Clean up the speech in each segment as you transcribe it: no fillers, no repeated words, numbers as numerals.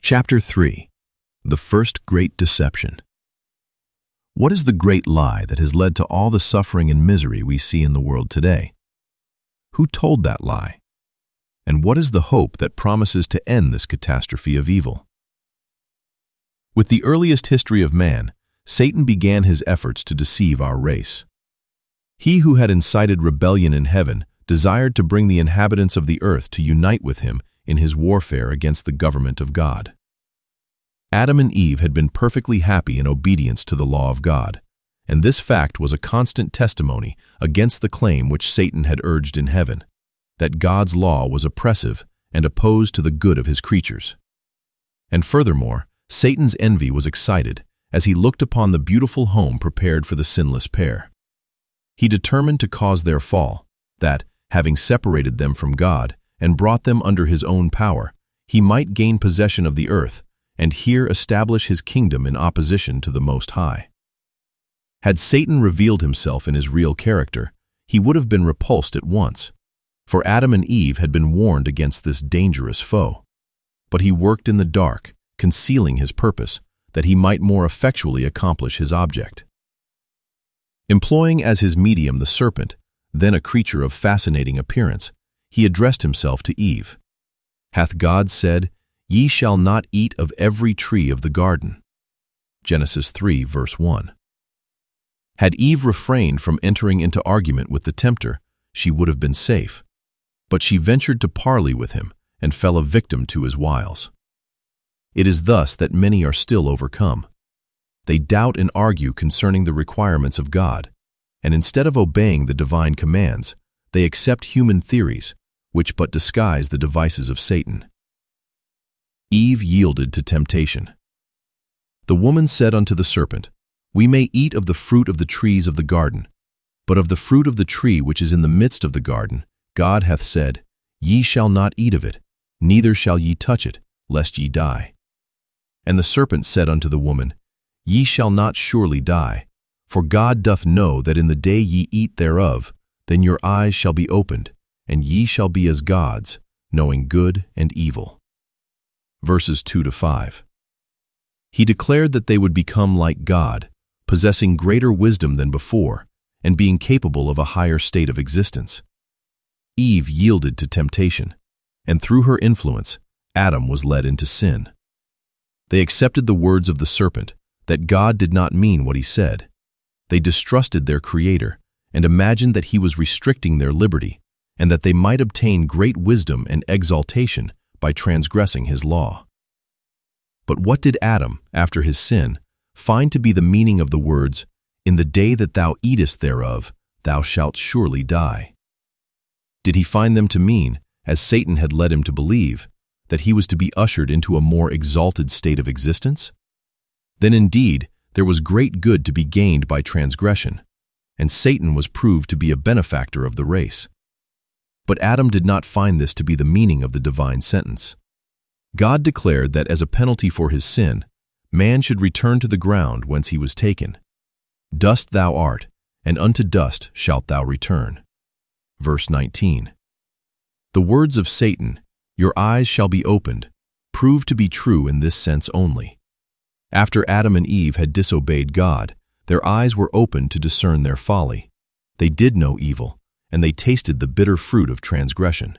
Chapter 3. The First Great Deception. What is the great lie that has led to all the suffering and misery we see in the world today? Who told that lie? And what is the hope that promises to end this catastrophe of evil? With the earliest history of man, Satan began his efforts to deceive our race. He who had incited rebellion in heaven desired to bring the inhabitants of the earth to unite with him in his warfare against the government of God. Adam and Eve had been perfectly happy in obedience to the law of God, and this fact was a constant testimony against the claim which Satan had urged in heaven, that God's law was oppressive and opposed to the good of his creatures. And furthermore, Satan's envy was excited as he looked upon the beautiful home prepared for the sinless pair. He determined to cause their fall, that, having separated them from God and brought them under his own power, he might gain possession of the earth and here establish his kingdom in opposition to the Most High. Had Satan revealed himself in his real character, he would have been repulsed at once, for Adam and Eve had been warned against this dangerous foe. But he worked in the dark, concealing his purpose, that he might more effectually accomplish his object. Employing as his medium the serpent, then a creature of fascinating appearance, he addressed himself to Eve. "Hath God said, Ye shall not eat of every tree of the garden?" Genesis 3, verse 1. Had Eve refrained from entering into argument with the tempter, she would have been safe. But she ventured to parley with him and fell a victim to his wiles. It is thus that many are still overcome. They doubt and argue concerning the requirements of God, and instead of obeying the divine commands, they accept human theories, which but disguise the devices of Satan. Eve yielded to temptation. The woman said unto the serpent, We may eat of the fruit of the trees of the garden, but of the fruit of the tree which is in the midst of the garden, God hath said, Ye shall not eat of it, neither shall ye touch it, lest ye die. And the serpent said unto the woman, Ye shall not surely die, for God doth know that in the day ye eat thereof, then your eyes shall be opened, and ye shall be as gods, knowing good and evil. Verses 2-5. He declared that they would become like God, possessing greater wisdom than before, and being capable of a higher state of existence. Eve yielded to temptation, and through her influence, Adam was led into sin. They accepted the words of the serpent, that God did not mean what he said. They distrusted their Creator and imagined that he was restricting their liberty, and that they might obtain great wisdom and exaltation by transgressing his law. But what did Adam, after his sin, find to be the meaning of the words, In the day that thou eatest thereof, thou shalt surely die? Did he find them to mean, as Satan had led him to believe, that he was to be ushered into a more exalted state of existence? Then indeed there was great good to be gained by transgression, and Satan was proved to be a benefactor of the race. But Adam did not find this to be the meaning of the divine sentence. God declared that as a penalty for his sin, man should return to the ground whence he was taken. Dust thou art, and unto dust shalt thou return. Verse 19. The words of Satan, Your eyes shall be opened, prove to be true in this sense only. After Adam and Eve had disobeyed God, their eyes were opened to discern their folly. They did know evil, and they tasted the bitter fruit of transgression.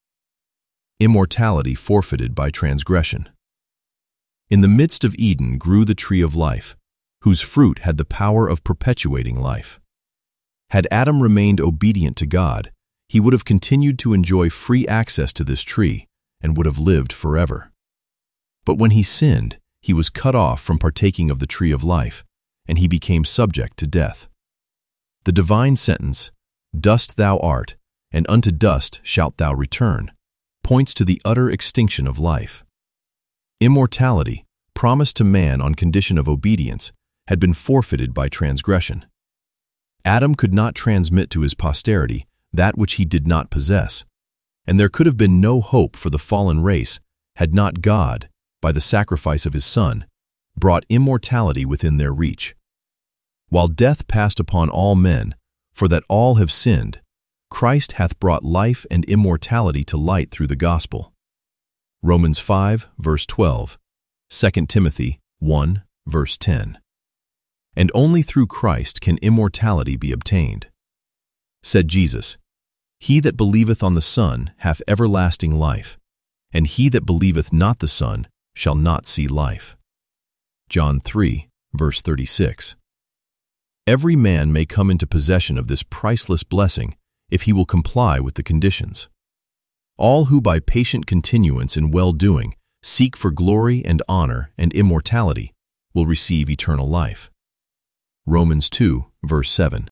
Immortality forfeited by transgression. In the midst of Eden grew the tree of life, whose fruit had the power of perpetuating life. Had Adam remained obedient to God, he would have continued to enjoy free access to this tree and would have lived forever. But when he sinned, he was cut off from partaking of the tree of life, and he became subject to death. The divine sentence, Dust thou art, and unto dust shalt thou return, points to the utter extinction of life. Immortality, promised to man on condition of obedience, had been forfeited by transgression. Adam could not transmit to his posterity that which he did not possess, and there could have been no hope for the fallen race had not God, by the sacrifice of his Son, brought immortality within their reach. While death passed upon all men, for that all have sinned, Christ hath brought life and immortality to light through the gospel. Romans 5, verse 12, 2 Timothy 1, verse 10. And only through Christ can immortality be obtained. Said Jesus, "He that believeth on the Son hath everlasting life, and he that believeth not the Son shall not see life." John 3, verse 36. Every man may come into possession of this priceless blessing if he will comply with the conditions. All who by patient continuance in well-doing seek for glory and honor and immortality will receive eternal life. Romans 2, verse 7.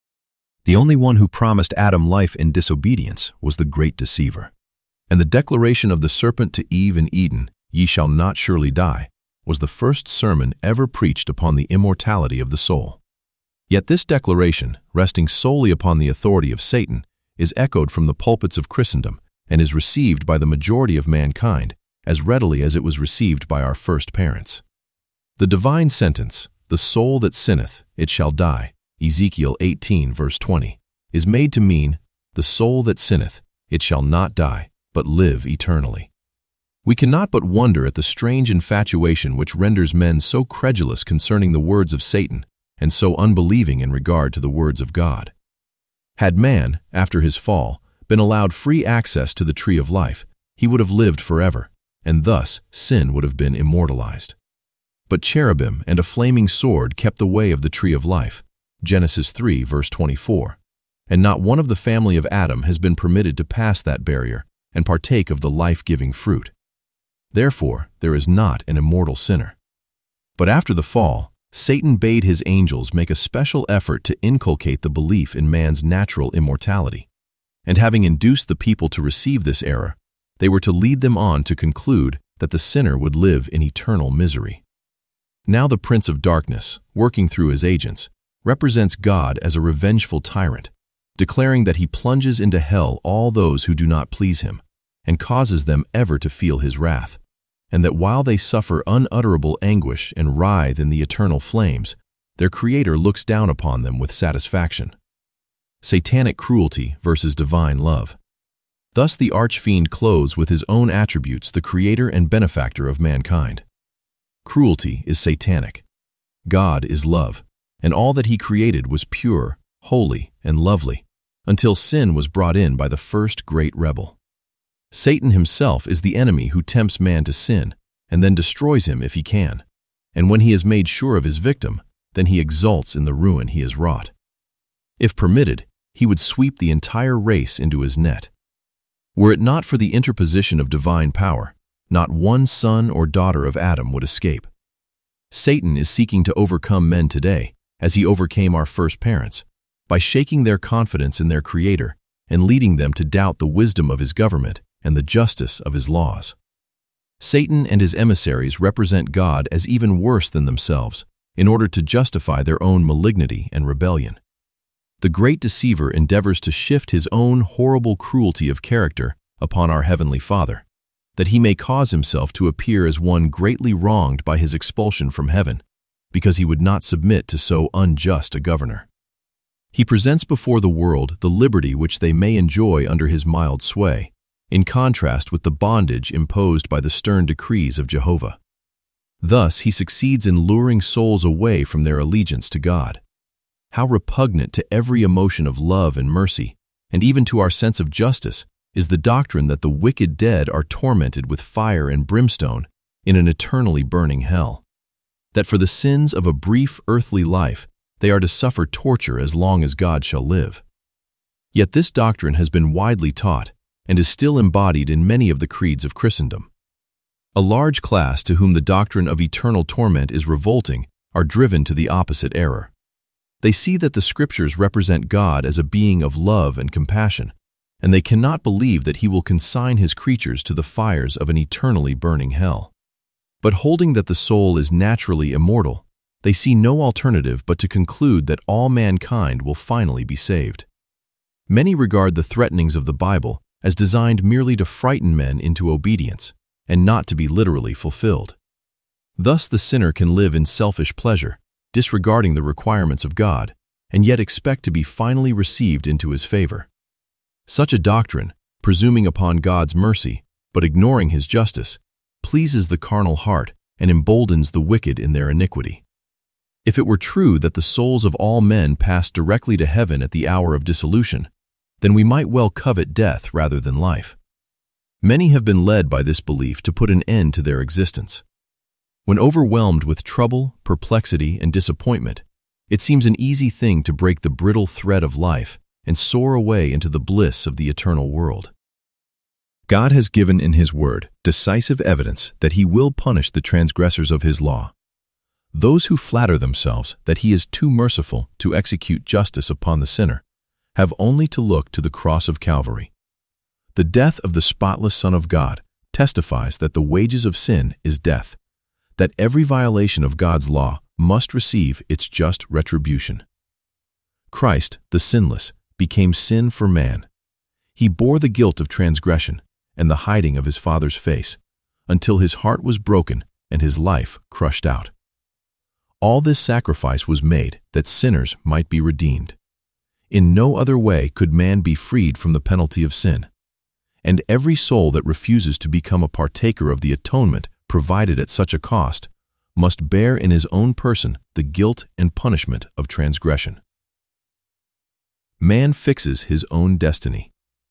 The only one who promised Adam life in disobedience was the great deceiver. And the declaration of the serpent to Eve in Eden, "Ye shall not surely die," was the first sermon ever preached upon the immortality of the soul. Yet this declaration, resting solely upon the authority of Satan, is echoed from the pulpits of Christendom and is received by the majority of mankind as readily as it was received by our first parents. The divine sentence, "The soul that sinneth, it shall die," Ezekiel 18, verse 20, is made to mean, "The soul that sinneth, it shall not die, but live eternally." We cannot but wonder at the strange infatuation which renders men so credulous concerning the words of Satan and so unbelieving in regard to the words of God. Had man, after his fall, been allowed free access to the tree of life, he would have lived forever, and thus sin would have been immortalized. But cherubim and a flaming sword kept the way of the tree of life, Genesis 3, verse 24, and not one of the family of Adam has been permitted to pass that barrier and partake of the life-giving fruit. Therefore, there is not an immortal sinner. But after the fall, Satan bade his angels make a special effort to inculcate the belief in man's natural immortality. And having induced the people to receive this error, they were to lead them on to conclude that the sinner would live in eternal misery. Now the Prince of Darkness, working through his agents, represents God as a revengeful tyrant, declaring that he plunges into hell all those who do not please him, and causes them ever to feel his wrath, and that while they suffer unutterable anguish and writhe in the eternal flames, their Creator looks down upon them with satisfaction. Satanic cruelty versus divine love. Thus the archfiend clothes with his own attributes the Creator and benefactor of mankind. Cruelty is satanic. God is love, and all that he created was pure, holy, and lovely, until sin was brought in by the first great rebel. Satan himself is the enemy who tempts man to sin, and then destroys him if he can. And when he has made sure of his victim, then he exults in the ruin he has wrought. If permitted, he would sweep the entire race into his net. Were it not for the interposition of divine power, not one son or daughter of Adam would escape. Satan is seeking to overcome men today, as he overcame our first parents, by shaking their confidence in their Creator and leading them to doubt the wisdom of his government and the justice of his laws. Satan and his emissaries represent God as even worse than themselves, in order to justify their own malignity and rebellion. The great deceiver endeavors to shift his own horrible cruelty of character upon our Heavenly Father, that he may cause himself to appear as one greatly wronged by his expulsion from heaven, because he would not submit to so unjust a governor. He presents before the world the liberty which they may enjoy under his mild sway, in contrast with the bondage imposed by the stern decrees of Jehovah. Thus he succeeds in luring souls away from their allegiance to God. How repugnant to every emotion of love and mercy, and even to our sense of justice, is the doctrine that the wicked dead are tormented with fire and brimstone in an eternally burning hell. That for the sins of a brief earthly life, they are to suffer torture as long as God shall live. Yet this doctrine has been widely taught and is still embodied in many of the creeds of Christendom. A large class to whom the doctrine of eternal torment is revolting are driven to the opposite error. They see that the Scriptures represent God as a being of love and compassion, and they cannot believe that he will consign his creatures to the fires of an eternally burning hell. But holding that the soul is naturally immortal, they see no alternative but to conclude that all mankind will finally be saved. Many regard the threatenings of the Bible as designed merely to frighten men into obedience, and not to be literally fulfilled. Thus the sinner can live in selfish pleasure, disregarding the requirements of God, and yet expect to be finally received into his favor. Such a doctrine, presuming upon God's mercy, but ignoring his justice, pleases the carnal heart and emboldens the wicked in their iniquity. If it were true that the souls of all men pass directly to heaven at the hour of dissolution, then we might well covet death rather than life. Many have been led by this belief to put an end to their existence. When overwhelmed with trouble, perplexity, and disappointment, it seems an easy thing to break the brittle thread of life and soar away into the bliss of the eternal world. God has given in His Word decisive evidence that He will punish the transgressors of His law. Those who flatter themselves that He is too merciful to execute justice upon the sinner have only to look to the cross of Calvary. The death of the spotless Son of God testifies that the wages of sin is death, that every violation of God's law must receive its just retribution. Christ, the sinless, became sin for man. He bore the guilt of transgression and the hiding of His Father's face, until His heart was broken and His life crushed out. All this sacrifice was made that sinners might be redeemed. In no other way could man be freed from the penalty of sin. And every soul that refuses to become a partaker of the atonement provided at such a cost must bear in his own person the guilt and punishment of transgression. Man fixes his own destiny.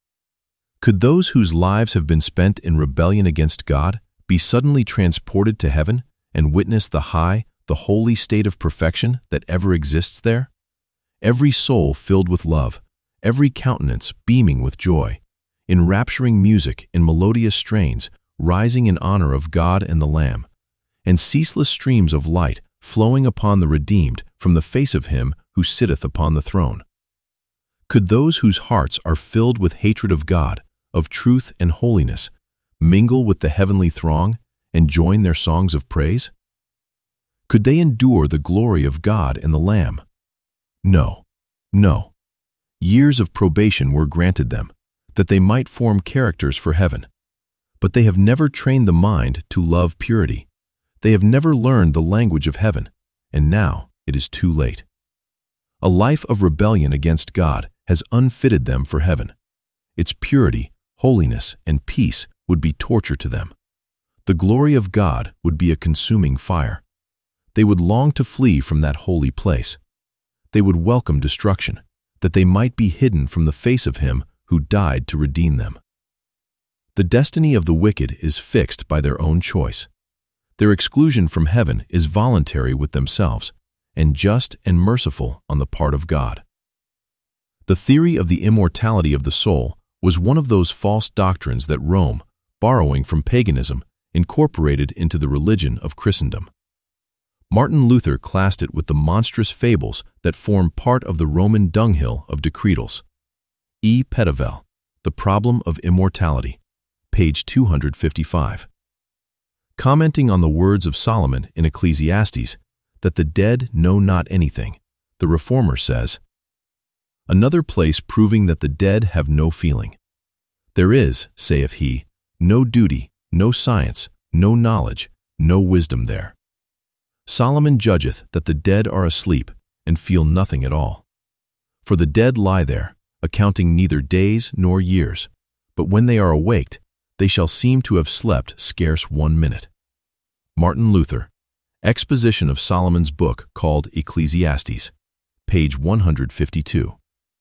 Could those whose lives have been spent in rebellion against God be suddenly transported to heaven and witness the high, the holy state of perfection that ever exists there? Every soul filled with love, every countenance beaming with joy, enrapturing music in melodious strains rising in honor of God and the Lamb, and ceaseless streams of light flowing upon the redeemed from the face of Him who sitteth upon the throne. Could those whose hearts are filled with hatred of God, of truth and holiness, mingle with the heavenly throng and join their songs of praise? Could they endure the glory of God and the Lamb? No, no. Years of probation were granted them, that they might form characters for heaven. But they have never trained the mind to love purity. They have never learned the language of heaven, and now it is too late. A life of rebellion against God has unfitted them for heaven. Its purity, holiness, and peace would be torture to them. The glory of God would be a consuming fire. They would long to flee from that holy place. They would welcome destruction, that they might be hidden from the face of Him who died to redeem them. The destiny of the wicked is fixed by their own choice. Their exclusion from heaven is voluntary with themselves, and just and merciful on the part of God. The theory of the immortality of the soul was one of those false doctrines that Rome, borrowing from paganism, incorporated into the religion of Christendom. Martin Luther classed it with the monstrous fables that form part of the Roman dunghill of decretals. E. Petivel, The Problem of Immortality, page 255. Commenting on the words of Solomon in Ecclesiastes, that the dead know not anything, the Reformer says, another place proving that the dead have no feeling. There is, saith he, no duty, no science, no knowledge, no wisdom there. Solomon judgeth that the dead are asleep, and feel nothing at all. For the dead lie there, accounting neither days nor years, but when they are awaked, they shall seem to have slept scarce 1 minute. Martin Luther, Exposition of Solomon's book called Ecclesiastes, page 152.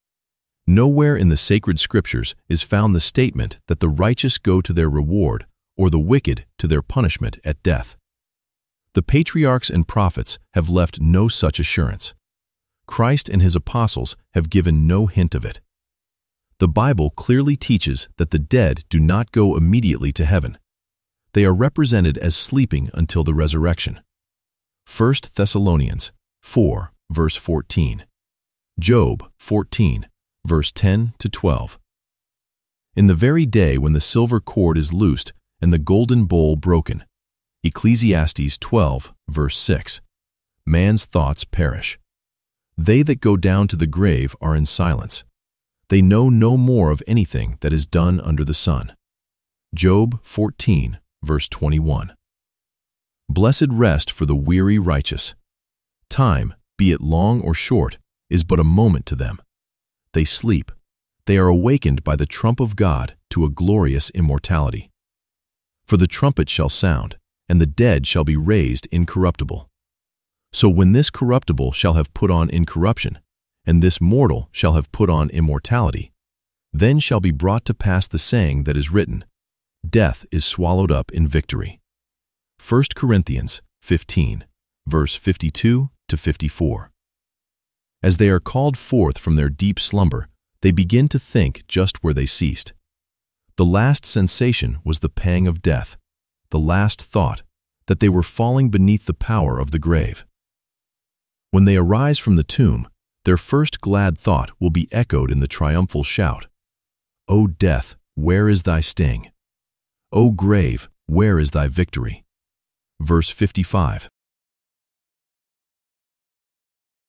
Nowhere in the sacred scriptures is found the statement that the righteous go to their reward or the wicked to their punishment at death. The patriarchs and prophets have left no such assurance. Christ and His apostles have given no hint of it. The Bible clearly teaches that the dead do not go immediately to heaven. They are represented as sleeping until the resurrection. 1 Thessalonians 4, verse 14. Job 14, verse 10 to 12. In the very day when the silver cord is loosed and the golden bowl broken, Ecclesiastes 12, verse 6. Man's thoughts perish. They that go down to the grave are in silence. They know no more of anything that is done under the sun. Job 14, verse 21. Blessed rest for the weary righteous. Time, be it long or short, is but a moment to them. They sleep. They are awakened by the trump of God to a glorious immortality. For the trumpet shall sound, and the dead shall be raised incorruptible. So when this corruptible shall have put on incorruption, and this mortal shall have put on immortality, then shall be brought to pass the saying that is written, Death is swallowed up in victory. 1 Corinthians 15, verse 52 to 54. As they are called forth from their deep slumber, they begin to think just where they ceased. The last sensation was the pang of death, the last thought, that they were falling beneath the power of the grave. When they arise from the tomb, their first glad thought will be echoed in the triumphal shout, O death, where is thy sting? O grave, where is thy victory? Verse 55.